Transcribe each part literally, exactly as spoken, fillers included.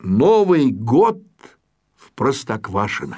Новый год в Простоквашино.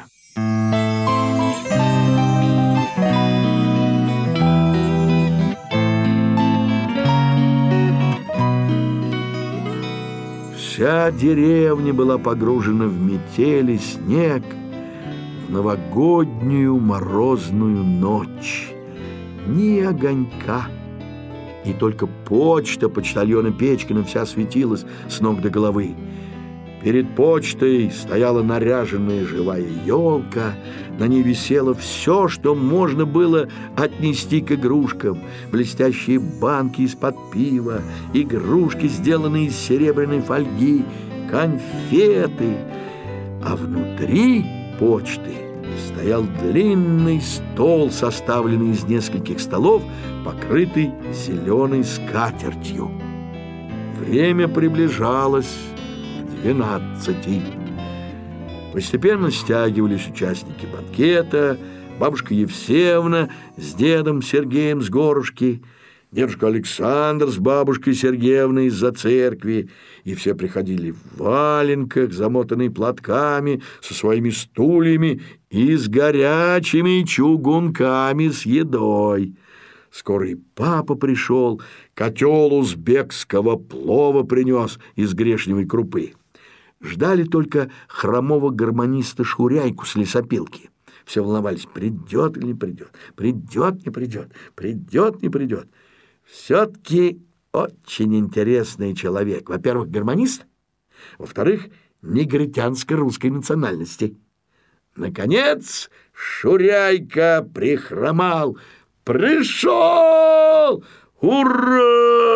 Вся деревня была погружена в метель и снег, в новогоднюю морозную ночь. Ни огонька. И только почта почтальона Печкина вся светилась с ног до головы. Перед почтой стояла наряженная живая елка, на ней висело все, что можно было отнести к игрушкам. Блестящие банки из-под пива, игрушки, сделанные из серебряной фольги, конфеты. А внутри почты стоял длинный стол, составленный из нескольких столов, покрытый зеленой скатертью. Время приближалось к двенадцати. Постепенно стягивались участники банкета, бабушка Евсеевна с дедом Сергеем с горушки, дедушка Александр с бабушкой Сергеевной из-за церкви, и все приходили в валенках, замотанные платками, со своими стульями и с горячими чугунками с едой. Скоро и папа пришел, котел узбекского плова принес из грешневой крупы. Ждали только хромого гармониста Шуряйку с лесопилки. Все волновались, придет или не придет, придет, не придет, придет, не придет. Все-таки очень интересный человек. Во-первых, гармонист, во-вторых, негритянско-русской национальности. Наконец, Шуряйка прихромал. Пришел! Ура!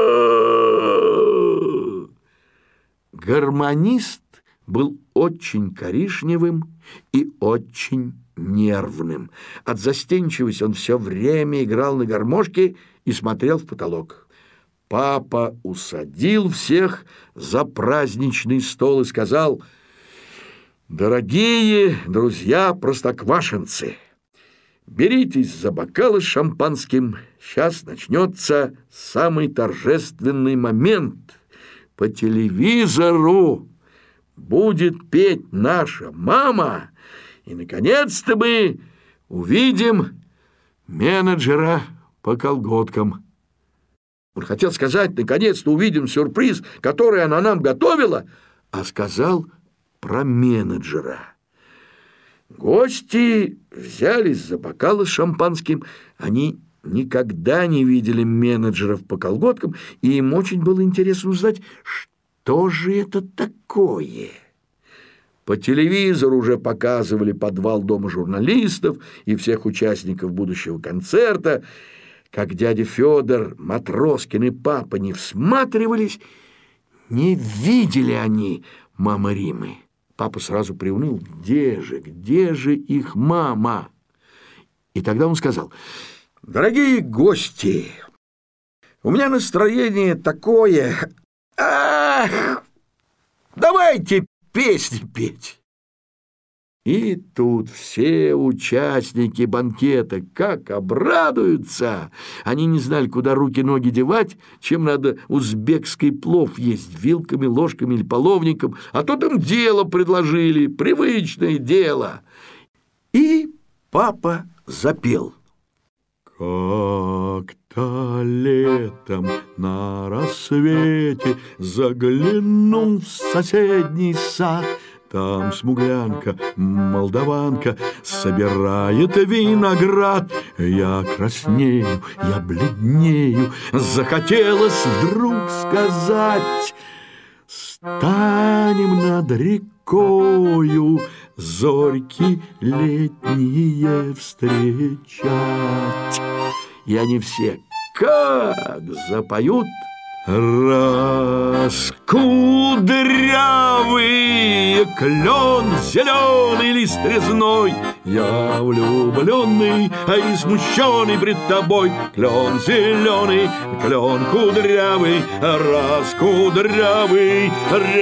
Гармонист был очень коричневым и очень нервным. От застенчивости он все время играл на гармошке и смотрел в потолок. Папа усадил всех за праздничный стол и сказал: «Дорогие друзья простоквашинцы, беритесь за бокалы с шампанским. Сейчас начнется самый торжественный момент. По телевизору будет петь наша мама, и, наконец-то, мы увидим менеджера по колготкам». Он хотел сказать: «Наконец-то увидим сюрприз, который она нам готовила», а сказал про менеджера. Гости взялись за бокалы с шампанским. Они никогда не видели менеджеров по колготкам, и им очень было интересно узнать, что же это такое. По телевизору уже показывали подвал дома журналистов и всех участников будущего концерта. Как дядя Федор, Матроскин и папа не всматривались, не видели они мамы Римы. Папа сразу приуныл: где же, где же их мама? И тогда он сказал: «Дорогие гости, у меня настроение такое. Ах, давайте песни петь». И тут все участники банкета как обрадуются. Они не знали, куда руки-ноги девать, чем надо узбекский плов есть, вилками, ложками или половником. А то там дело предложили, привычное дело. И папа запел: «Как-то летом на рассвете заглянул в соседний сад. Там смуглянка, молдаванка, собирает виноград. Я краснею, я бледнею, захотелось вдруг сказать: станем над рекою зорьки летние встречать». И они все как запоют: раз кудрявый клен, зеленый лист резной, я влюбленный, а и смущенный пред тобой. Клен зеленый, клен кудрявый, раз кудрявый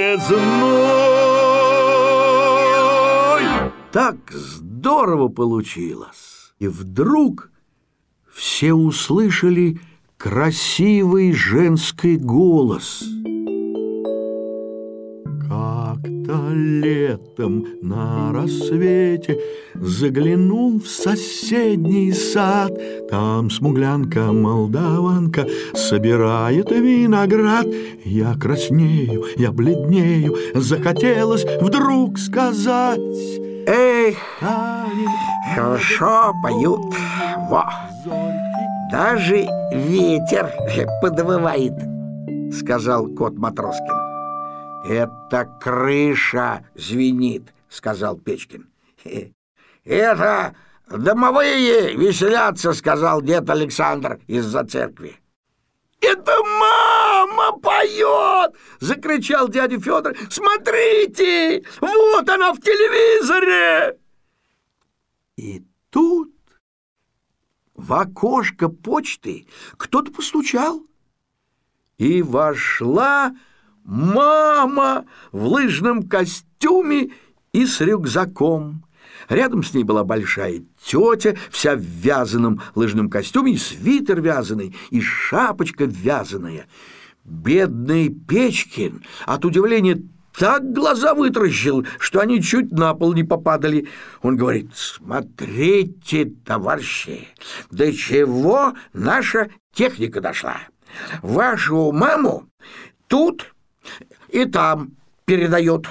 резной. Так здорово получилось. И вдруг все услышали красивый женский голос. Как Как-то летом на рассвете заглянул в соседний сад. Там смуглянка-молдаванка собирает виноград. Я краснею, я бледнею, захотелось вдруг сказать: эх, хорошо поют, во, даже ветер подвывает, сказал кот Матроскин. Это крыша звенит, сказал Печкин. Это домовые веселятся, сказал дед Александр из-за церкви. Это мама поет! Закричал дядя Федор. Смотрите, вот она в телевизоре! И тут в окошко почты кто-то постучал, и вошла мама в лыжном костюме и с рюкзаком. Рядом с ней была большая тетя, вся в вязаном лыжном костюме, и свитер вязаный, и шапочка вязаная. Бедный Печкин от удивления так глаза вытаращил, что они чуть на пол не попадали. Он говорит: смотрите, товарищи, до чего наша техника дошла. Вашу маму тут и там передает.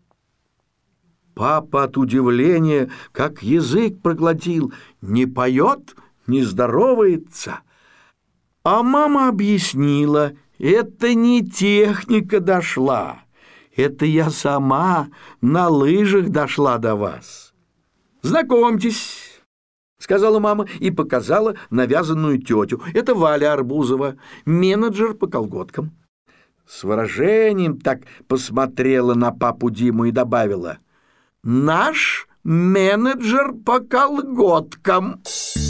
Папа от удивления как язык проглотил. Не поет, не здоровается. А мама объяснила: это не техника дошла, это я сама на лыжах дошла до вас. Знакомьтесь, сказала мама и показала навязанную тетю. Это Валя Арбузова, менеджер по колготкам. С выражением так посмотрела на папу Диму и добавила: наш менеджер по колготкам.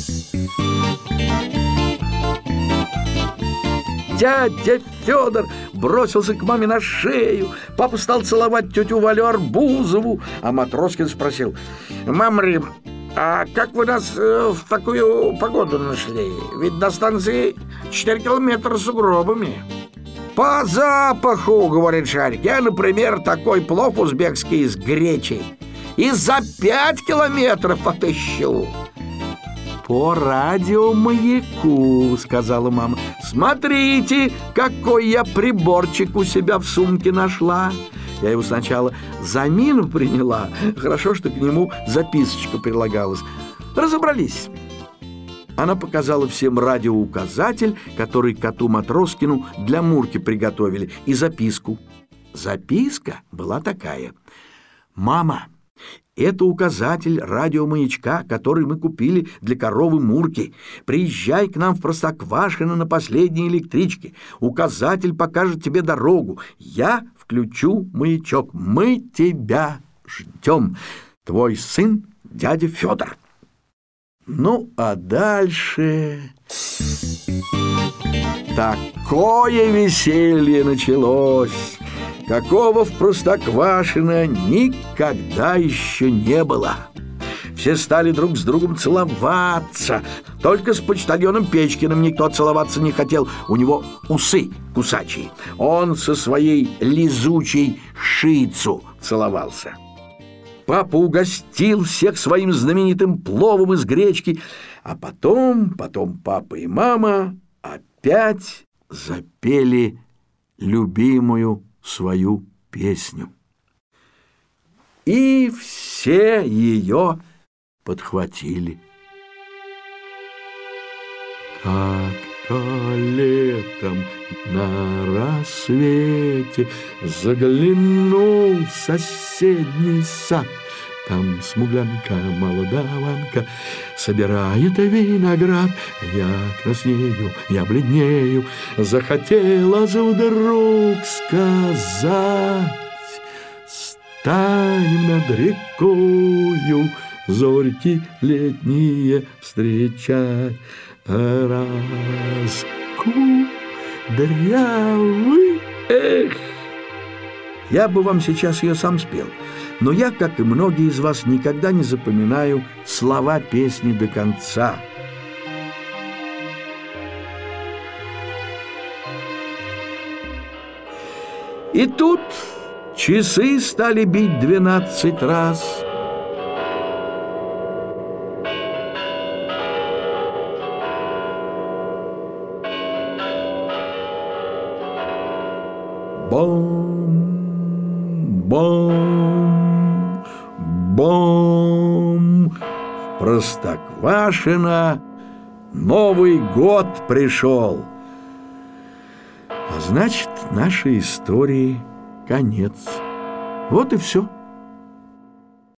Дядя Федор бросился к маме на шею. Папа стал целовать тетю Валю Арбузову, а Матроскин спросил: мама Рим, а как вы нас э, в такую погоду нашли? Ведь до станции четыре километра с сугробами. По запаху, говорит Шарик. Я, например, такой плов узбекский с гречей и за пять километров отыщу. По радиомаяку, сказала мама. Смотрите, какой я приборчик у себя в сумке нашла. Я его сначала за мину приняла. Хорошо, что к нему записочка прилагалась. Разобрались. Она показала всем радиоуказатель, который коту Матроскину для Мурки приготовили, и записку. Записка была такая: мама, это указатель радиомаячка, который мы купили для коровы Мурки. Приезжай к нам в Простоквашино на последней электричке. Указатель покажет тебе дорогу. Я включу маячок. Мы тебя ждем. Твой сын, дядя Федор. Ну, а дальше такое веселье началось, какого в Простоквашино никогда еще не было. Все стали друг с другом целоваться. Только с почтальоном Печкиным никто целоваться не хотел. У него усы кусачие. Он со своей лизучей шицу целовался. Папа угостил всех своим знаменитым пловом из гречки, а потом, потом папа и мама опять запели любимую свою песню. И все ее подхватили. Как-то летом на рассвете заглянул в соседний сад. Там смуглянка-молдаванка собирает виноград. Я краснею, я бледнею, захотелось вдруг сказать: станем над рекою зорьки летние встречать. Раскудрявый. Эх! Я бы вам сейчас ее сам спел, но я, как и многие из вас, никогда не запоминаю слова песни до конца. И тут Часы стали бить двенадцать раз. Бом, бом, бом. В Простоквашино Новый год пришел. А значит, нашей истории конец. Вот и все.